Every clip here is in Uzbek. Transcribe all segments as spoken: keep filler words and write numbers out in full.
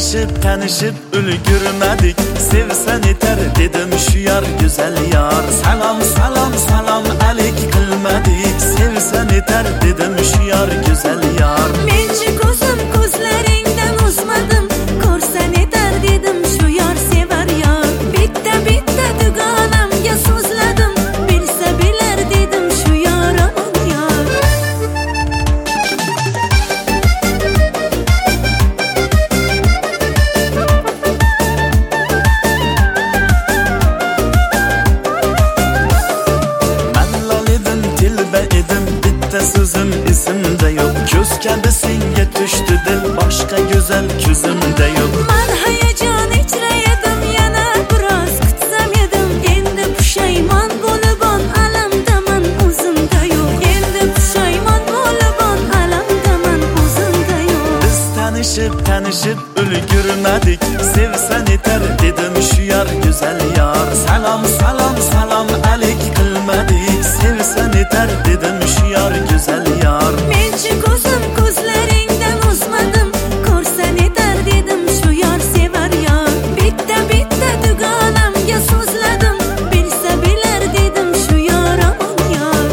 tanışıp tanışıp ulgurmadik, sevsen yeter dedim şu yar güzel yar. Salam salam salam alik qilmadik, sevsen yeter dedim şu yar güzel yar. Menchi ko'zim ko'zlaringdan uzmadim, ko'rsan yeter dedim şu yar sevar yar. Bitta bitta dugonamga so'zladim, bilsa bilar dedim şu yar aman yar. Sözüm isimde yok, köz kabi senga tushdi dil, boshqa go'zal ko'zimda yok. Man hayajon ichra edim, yana biroz kutsam edim, endi pushaymon bo'libon alamdaman o'zimda yo'q. Endi pushaymon bo'libon alamdaman o'zimda yo'q. Biz tanishib tanishib ulgurmadik, sevsan yetar dedim şu yar güzel yar. Salam salam salam alik qilmadik, sevsan yetar dedim şu yar güzel yar. Menchi ko'zim ko'zlaringdan uzmadim, ko'rsan yetar dedim şu yar sevar yar. Bitta bitta dugonamga so'zladim, bilsa bilar dedim şu yar aman yar.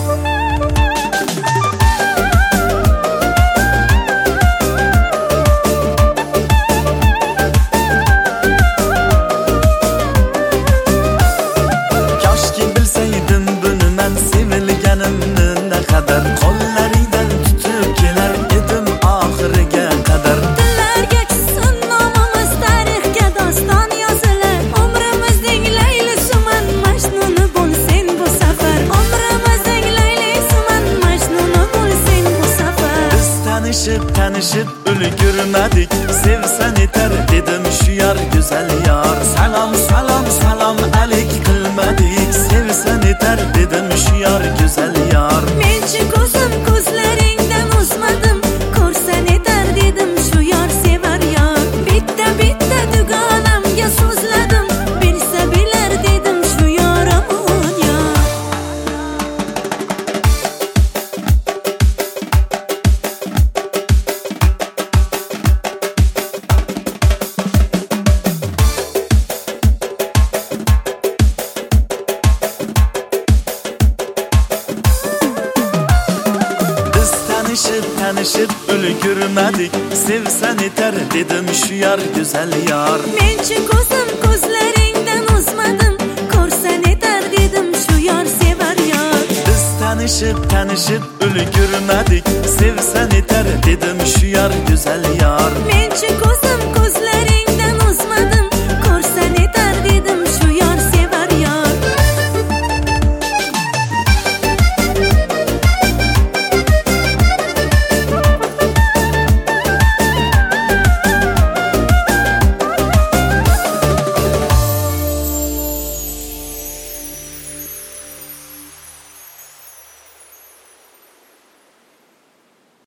Koshki bilsaydim buni men sevilganimni naqadar, qo'llaringdan tutib kelar edim oxiriga qadar. Dillarga tushsin nomimiz, tarixga doston yozilar. Umrimizning Laylisiman, Majnuni bo'lsin bu safar. Umrimizning Laylisiman, Majnuni bo'lsin bu safar. Biz tanishib tanishib ulgurmadik, sevsan yetar dedim şu yar güzel yar. Salam salam salam alik qilmadik, sevsan yetar dedim şu yar güzel yar. Menchi ko'zim ko'zlaringdan uzmadim, ko'rsan yetar dedim şu yar sevar yar. Bitta bitta dugonamga so'zladim, bilsa bilar dedim şu yar aman yar. Biz tanışıp tanışıp ulgurmadik, sevsan yetar dedim şu yar güzel yar. Menchi ko'zim ko'zlaringdan uzmadim, ko'rsan yetar dedim şu yar sevar yar. Biz tanışıp tanışıp ulgurmadik, sevsan yetar dedim şu yar güzel yar. Menchi ko'zim